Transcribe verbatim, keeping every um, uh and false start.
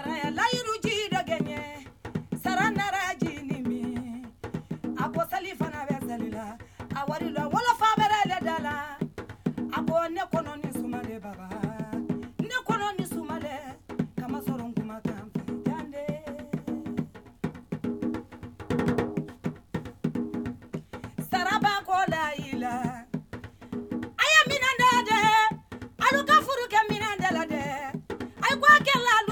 saraya layiru ji dɔ gɛɲɛ sara nara ji ni mi a ko sali fana bɛ sali la a wari la wolofa bɛrɛ le da la a ko ne kɔnɔ ni sumale baba ne kɔnɔ ni sumale kama sɔrɔ n kuma kan fɛ jande saraba ko la ila aya minande de alu ka furu kɛ minande la de ay ko akɛla